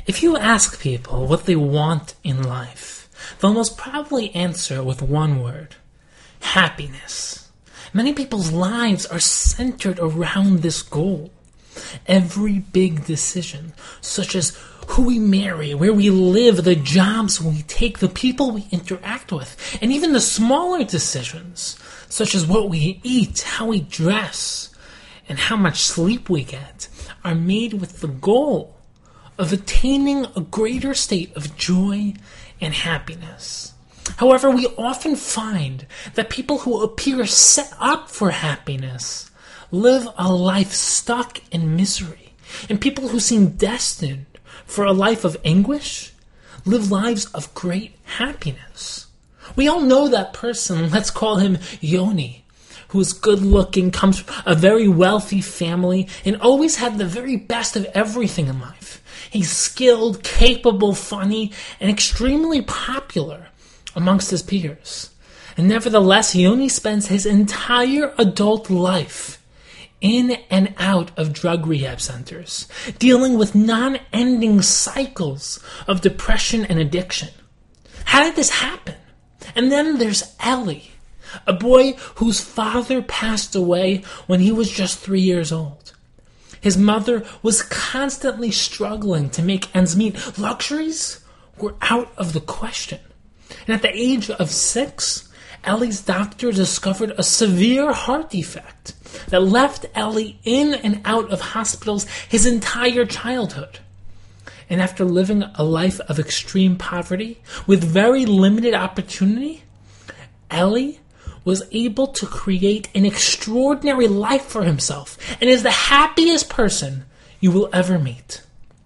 If you ask people what they want in life, they'll most probably answer with one word: happiness. Many people's lives are centered around this goal. Every big decision, such as who we marry, where we live, the jobs we take, the people we interact with, and even the smaller decisions, such as what we eat, how we dress, and how much sleep we get, are made with the goal of attaining a greater state of joy and happiness. However, we often find that people who appear set up for happiness live a life stuck in misery, and people who seem destined for a life of anguish live lives of great happiness. We all know that person, let's call him Yoni, who is good-looking, comes from a very wealthy family, and always had the very best of everything in life. He's skilled, capable, funny, and extremely popular amongst his peers. And nevertheless, Yoni spends his entire adult life in and out of drug rehab centers, dealing with non-ending cycles of depression and addiction. How did this happen? And then there's Ellie, a boy whose father passed away when he was just 3 years old. His mother was constantly struggling to make ends meet. Luxuries were out of the question. And at the age of 6, Ellie's doctor discovered a severe heart defect that left Ellie in and out of hospitals his entire childhood. And after living a life of extreme poverty with very limited opportunity, Ellie was able to create an extraordinary life for himself and is the happiest person you will ever meet.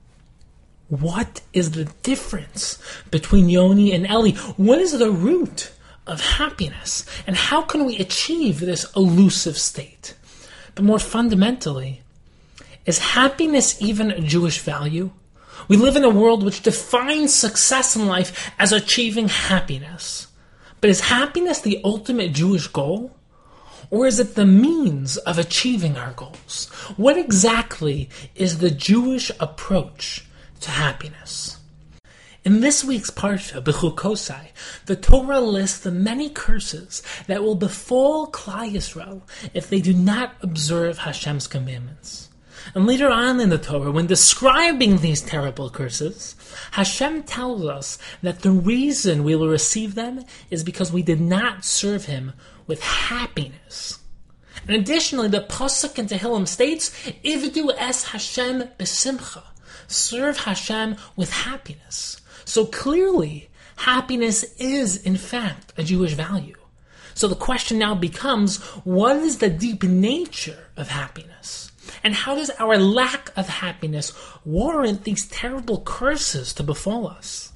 What is the difference between Yoni and Ellie? What is the root of happiness? And how can we achieve this elusive state? But more fundamentally, is happiness even a Jewish value? We live in a world which defines success in life as achieving happiness. But is happiness the ultimate Jewish goal? Or is it the means of achieving our goals? What exactly is the Jewish approach to happiness? In this week's Parsha, Bechukosai, the Torah lists the many curses that will befall Klal Yisrael if they do not observe Hashem's commandments. And later on in the Torah, when describing these terrible curses, Hashem tells us that the reason we will receive them is because we did not serve Him with happiness. And additionally, the Pasuk in Tehillim states, Ivdu es Hashem b'simcha, serve Hashem with happiness. So clearly, happiness is, in fact, a Jewish value. So the question now becomes, what is the deep nature of happiness? And how does our lack of happiness warrant these terrible curses to befall us?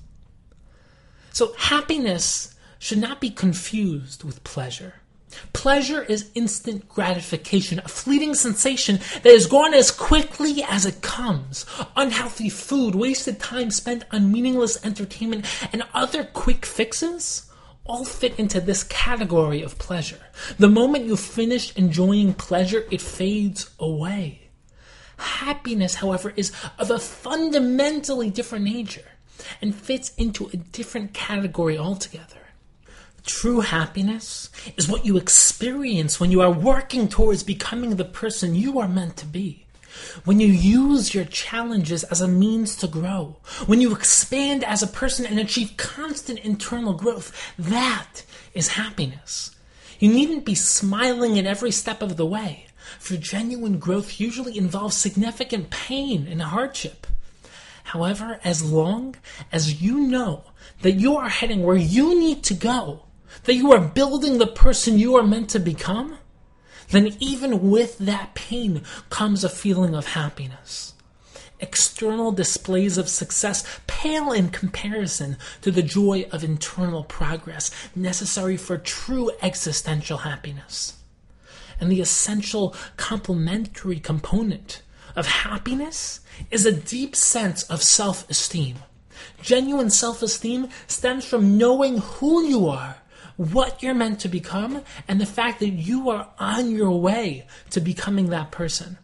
So happiness should not be confused with pleasure. Pleasure is instant gratification, a fleeting sensation that is gone as quickly as it comes. Unhealthy food, wasted time spent on meaningless entertainment, and other quick fixes all fit into this category of pleasure. The moment you finish enjoying pleasure, it fades away. Happiness, however, is of a fundamentally different nature and fits into a different category altogether. True happiness is what you experience when you are working towards becoming the person you are meant to be. When you use your challenges as a means to grow. When you expand as a person and achieve constant internal growth. That is happiness. You needn't be smiling at every step of the way, for genuine growth usually involves significant pain and hardship. However, as long as you know that you are heading where you need to go, that you are building the person you are meant to become, then even with that pain comes a feeling of happiness. External displays of success pale in comparison to the joy of internal progress necessary for true existential happiness. And the essential complementary component of happiness is a deep sense of self-esteem. Genuine self-esteem stems from knowing who you are, what you're meant to become, and the fact that you are on your way to becoming that person.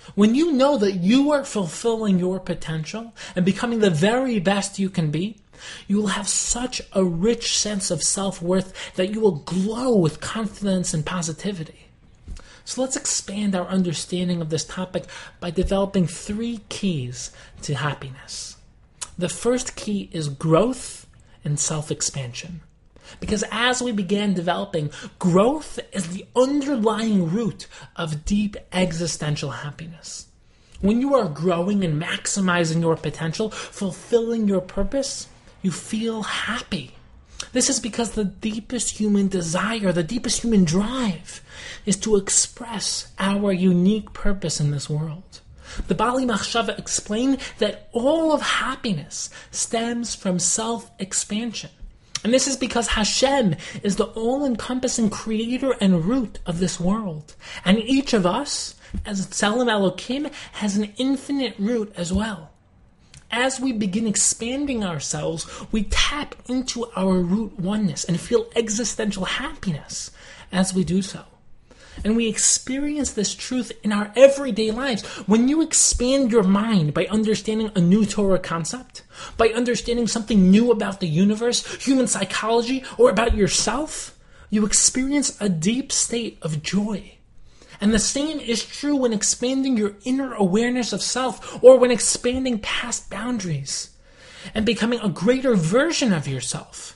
When you know that you are fulfilling your potential and becoming the very best you can be, you will have such a rich sense of self-worth that you will glow with confidence and positivity. So let's expand our understanding of this topic by developing 3 keys to happiness. The first key is growth and self-expansion. Because as we began developing, growth is the underlying root of deep existential happiness. When you are growing and maximizing your potential, fulfilling your purpose, you feel happy. This is because the deepest human desire, the deepest human drive, is to express our unique purpose in this world. The Bali Machshava explained that all of happiness stems from self-expansion. And this is because Hashem is the all-encompassing creator and root of this world. And each of us, as Tselem Elokim, has an infinite root as well. As we begin expanding ourselves, we tap into our root oneness and feel existential happiness as we do so. And we experience this truth in our everyday lives. When you expand your mind by understanding a new Torah concept, by understanding something new about the universe, human psychology, or about yourself, you experience a deep state of joy. And the same is true when expanding your inner awareness of self, or when expanding past boundaries and becoming a greater version of yourself.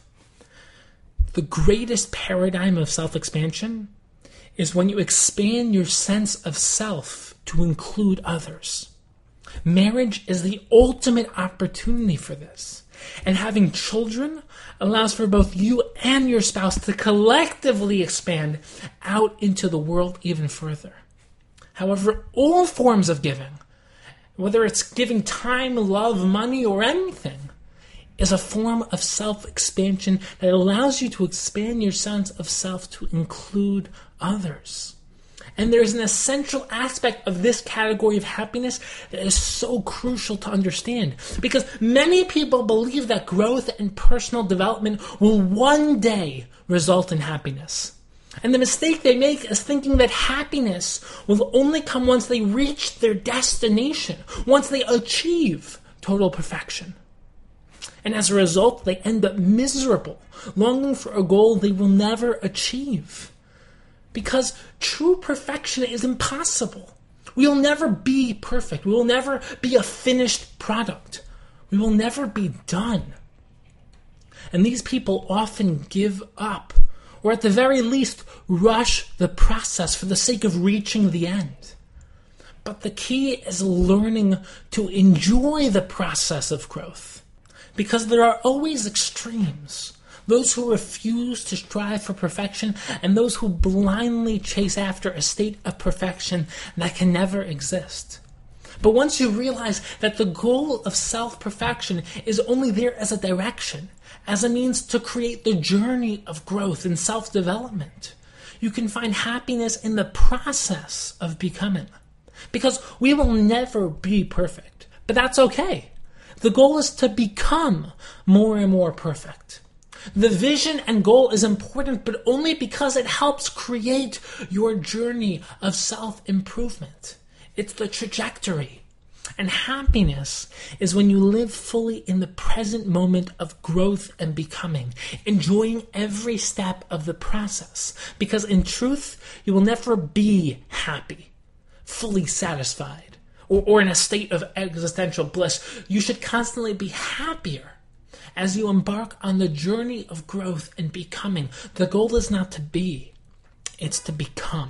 The greatest paradigm of self-expansion is when you expand your sense of self to include others. Marriage is the ultimate opportunity for this. And having children allows for both you and your spouse to collectively expand out into the world even further. However, all forms of giving, whether it's giving time, love, money, or anything, is a form of self-expansion that allows you to expand your sense of self to include others. And there's an essential aspect of this category of happiness that is so crucial to understand, because many people believe that growth and personal development will one day result in happiness. And the mistake they make is thinking that happiness will only come once they reach their destination, once they achieve total perfection. And as a result, they end up miserable, longing for a goal they will never achieve. Because true perfection is impossible. We will never be perfect. We will never be a finished product. We will never be done. And these people often give up, or at the very least, rush the process for the sake of reaching the end. But the key is learning to enjoy the process of growth. Because there are always extremes. Those who refuse to strive for perfection and those who blindly chase after a state of perfection that can never exist. But once you realize that the goal of self-perfection is only there as a direction, as a means to create the journey of growth and self-development, you can find happiness in the process of becoming. Because we will never be perfect, but that's okay. The goal is to become more and more perfect. The vision and goal is important, but only because it helps create your journey of self-improvement. It's the trajectory. And happiness is when you live fully in the present moment of growth and becoming, enjoying every step of the process. Because in truth, you will never be happy, fully satisfied, or in a state of existential bliss. You should constantly be happier as you embark on the journey of growth and becoming. The goal is not to be, it's to become.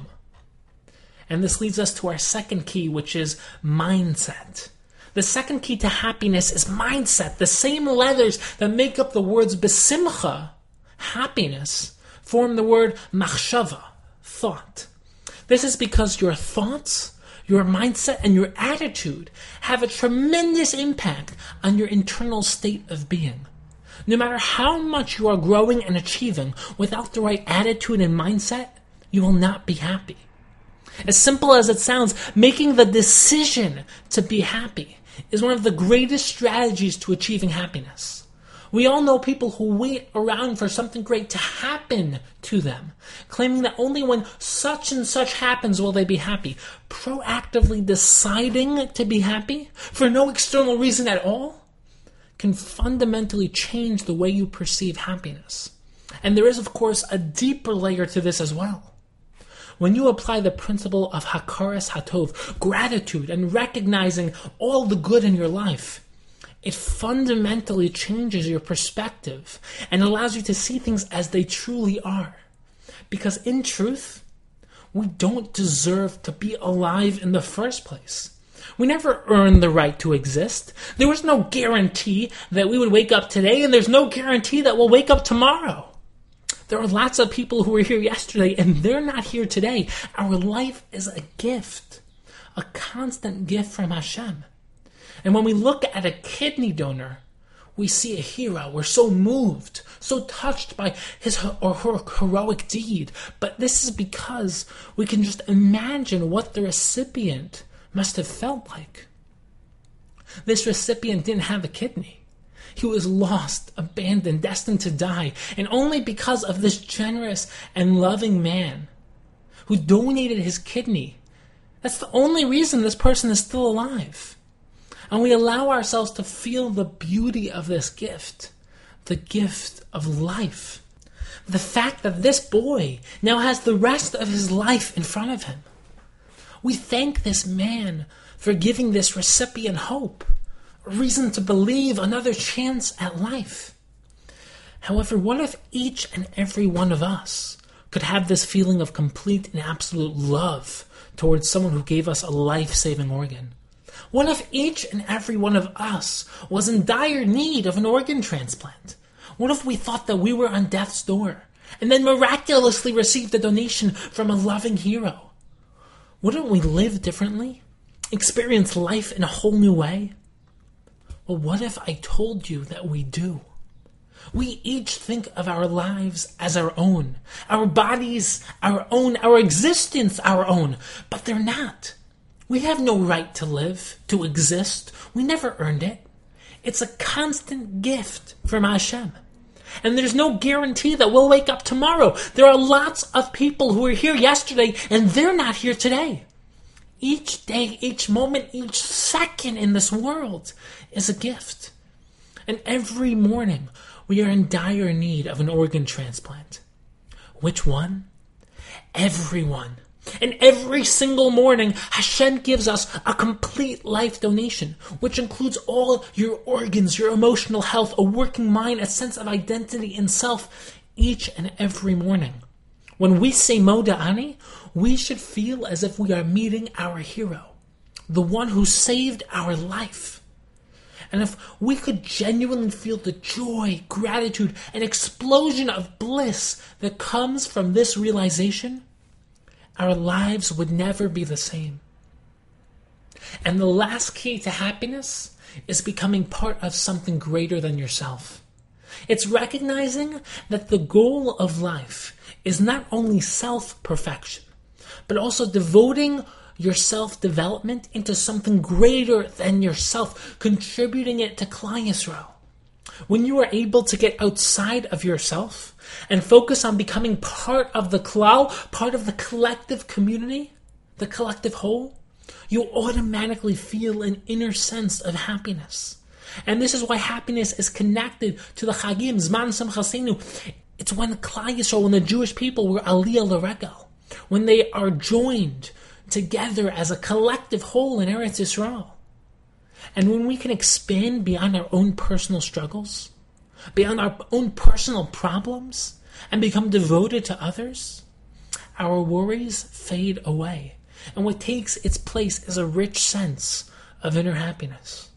And this leads us to our second key, which is mindset. The second key to happiness is mindset. The same letters that make up the words besimcha, happiness, form the word machshava, thought. This is because your thoughts, your mindset, and your attitude have a tremendous impact on your internal state of being. No matter how much you are growing and achieving, without the right attitude and mindset, you will not be happy. As simple as it sounds, making the decision to be happy is one of the greatest strategies to achieving happiness. We all know people who wait around for something great to happen to them, claiming that only when such and such happens will they be happy. Proactively deciding to be happy for no external reason at all can fundamentally change the way you perceive happiness. And there is, of course, a deeper layer to this as well. When you apply the principle of hakaras hatov, gratitude and recognizing all the good in your life, it fundamentally changes your perspective and allows you to see things as they truly are. Because in truth, we don't deserve to be alive in the first place. We never earned the right to exist. There was no guarantee that we would wake up today, and there's no guarantee that we'll wake up tomorrow. There are lots of people who were here yesterday, and they're not here today. Our life is a gift, a constant gift from Hashem. And when we look at a kidney donor, we see a hero. We're so moved, so touched by his or her heroic deed. But this is because we can just imagine what the recipient must have felt like. This recipient didn't have a kidney. He was lost, abandoned, destined to die. And only because of this generous and loving man who donated his kidney, that's the only reason this person is still alive. And we allow ourselves to feel the beauty of this gift, the gift of life. The fact that this boy now has the rest of his life in front of him. We thank this man for giving this recipient hope, a reason to believe, another chance at life. However, what if each and every one of us could have this feeling of complete and absolute love towards someone who gave us a life-saving organ? What if each and every one of us was in dire need of an organ transplant? What if we thought that we were on death's door and then miraculously received a donation from a loving hero? Wouldn't we live differently? Experience life in a whole new way? Well, what if I told you that we do? We each think of our lives as our own, our bodies our own, our existence our own, but they're not. We have no right to live, to exist. We never earned it. It's a constant gift from Hashem. And there's no guarantee that we'll wake up tomorrow. There are lots of people who were here yesterday and they're not here today. Each day, each moment, each second in this world is a gift. And every morning we are in dire need of an organ transplant. Which one? Everyone. And every single morning, Hashem gives us a complete life donation, which includes all your organs, your emotional health, a working mind, a sense of identity in self, each and every morning. When we say Moda Ani, we should feel as if we are meeting our hero, the one who saved our life. And if we could genuinely feel the joy, gratitude, and explosion of bliss that comes from this realization, our lives would never be the same. And the last key to happiness is becoming part of something greater than yourself. It's recognizing that the goal of life is not only self-perfection, but also devoting your self-development into something greater than yourself, contributing it to Klal Yisrael. When you are able to get outside of yourself and focus on becoming part of the klal, part of the collective community, the collective whole, you automatically feel an inner sense of happiness. And this is why happiness is connected to the Chagim, Zman Simchasenu. It's when Klal Yisrael, when the Jewish people were Aliyah L'Regel, when they are joined together as a collective whole in Eretz Yisrael. And when we can expand beyond our own personal struggles, beyond our own personal problems, and become devoted to others, our worries fade away. And what takes its place is a rich sense of inner happiness.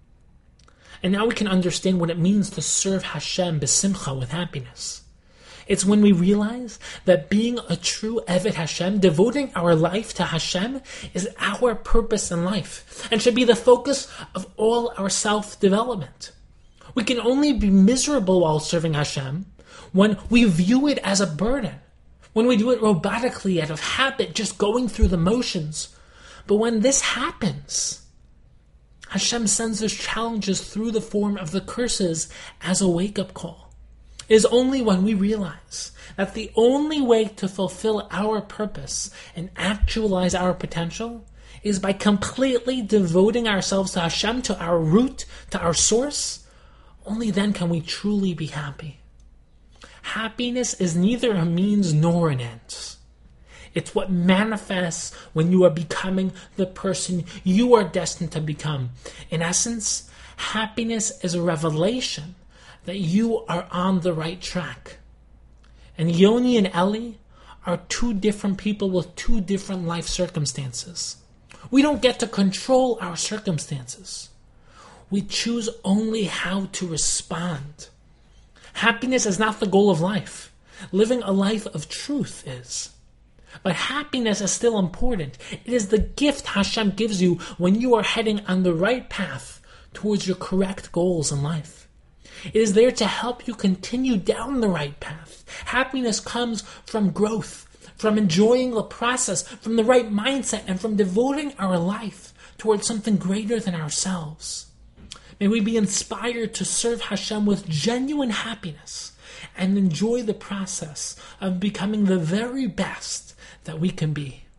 And now we can understand what it means to serve Hashem b'simcha, with happiness. It's when we realize that being a true Eved Hashem, devoting our life to Hashem, is our purpose in life and should be the focus of all our self-development. We can only be miserable while serving Hashem when we view it as a burden, when we do it robotically out of habit, just going through the motions. But when this happens, Hashem sends us challenges through the form of the curses as a wake-up call. It is only when we realize that the only way to fulfill our purpose and actualize our potential is by completely devoting ourselves to Hashem, to our root, to our source. Only then can we truly be happy. Happiness is neither a means nor an end. It's what manifests when you are becoming the person you are destined to become. In essence, happiness is a revelation that you are on the right track. And Yoni and Eli are two different people with two different life circumstances. We don't get to control our circumstances. We choose only how to respond. Happiness is not the goal of life. Living a life of truth is. But happiness is still important. It is the gift Hashem gives you when you are heading on the right path towards your correct goals in life. It is there to help you continue down the right path. Happiness comes from growth, from enjoying the process, from the right mindset, and from devoting our life towards something greater than ourselves. May we be inspired to serve Hashem with genuine happiness and enjoy the process of becoming the very best that we can be.